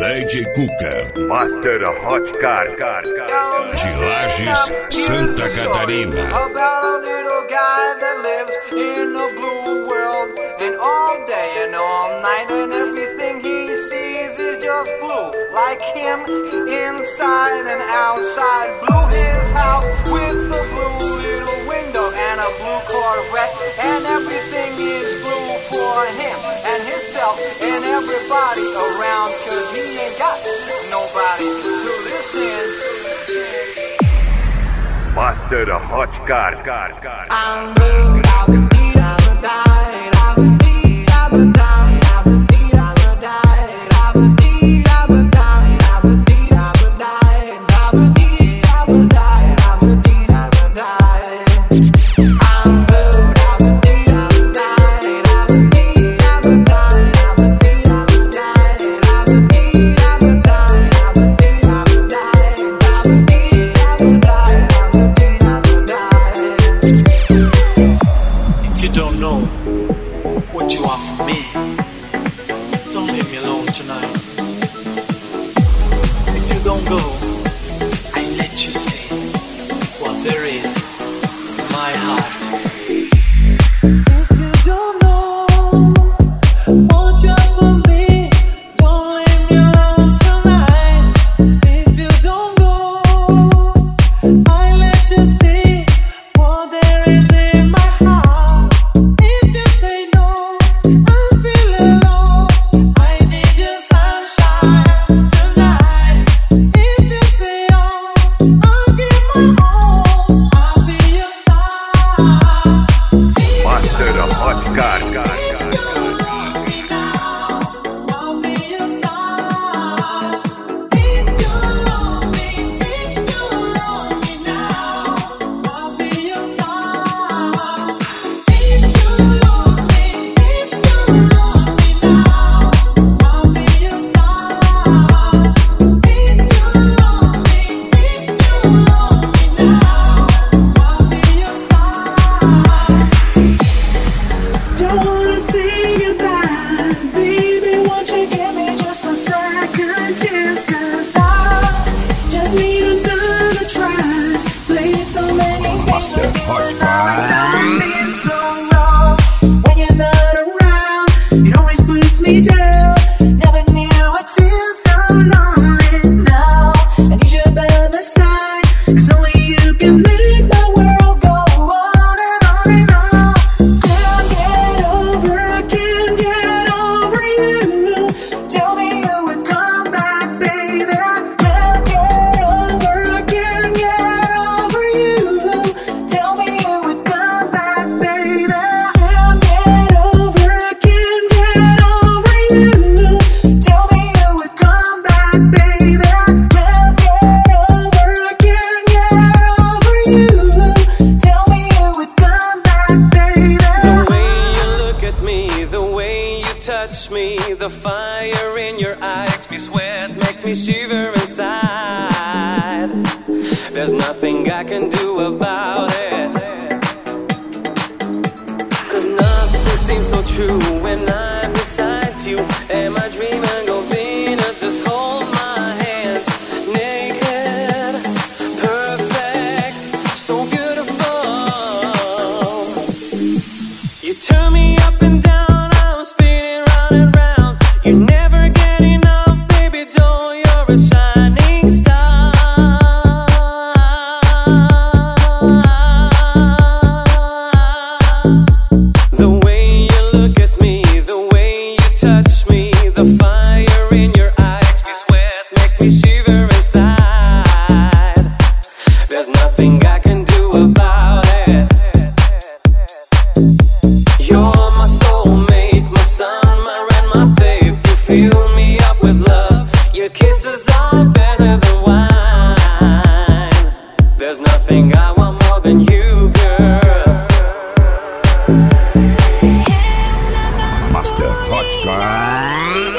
Lady Cuca, Master Hot Car, de Lages, Santa Catarina. About a little guy that lives in a blue world, and all day and all night, and everything he sees is just blue, like him inside and outside. Blue his house with a blue little window and a blue Corvette, and everything is blue for him and himself and everybody around, 'cause he ain't got nobody to listen. Master Hot Car. I'm blue, I would need, I would die, I would need, I would die, I would need, I would die, I would need, I would die, I would need, I would die, I would need, I would die, I would need, I would die. I'm blue, I would need, I would die, I would need, I would die, I would need, I would die, I would need, I would die, I would need, I would die, I would need, I would die, I would need, I would die. If you don't know what you are for me, don't leave me alone tonight. If you don't go, I let you see what there is in my heart. If you don't know what you are for me, don't leave me alone tonight. If you don't go, I let you see what there is in my heart. If you say no, I feel alone. I need your sunshine tonight. If you stay on, I'll give my all. I'll be your star. Master Hot Car. I'll be your star. If you love me, if you love me now, I'll be your star. If you love me, if you love me now, I'll be your star. If you love me, if you love me now, I'll be your star. Don't wanna see you die, baby, won't you give me just a second chance, 'cause I just need another try. Played so many games Master Hot Car. I've been so wrong. When you're not around, it always puts me down. Never knew I'd feel so lonely now. I need you by my side, 'cause only you can make my world go on and on and on. Can't get over, I can't get over you. Tell me you would come back, baby. Can't get over, I can't get over you. Tell me you would come back, baby. Can't get over, I can't get over you. Tell me you would come back, baby. Can't get over, I can't get over you. Tell me you would come back, baby. The way you look at me, the way you touch me, the fire in your eyes makes me sweat, makes me shiver inside. There's nothing I can do about it, 'cause nothing seems so true when I'm beside you. Am I dreaming of Venus? Just hold my hand, naked, perfect, so beautiful. You turn me up and down, I'm spinning round and round. You never get enough, baby doll, you're a shining star. The way you look at me, the way you touch me, the fire in your eyes makes me sweat, makes me shiver inside. There's nothing I can do about it. You're my soulmate, my sun, my rain, my faith. You fill me up with love. Your kisses are better than wine. There's nothing I want more than you, girl. Master Hot Car.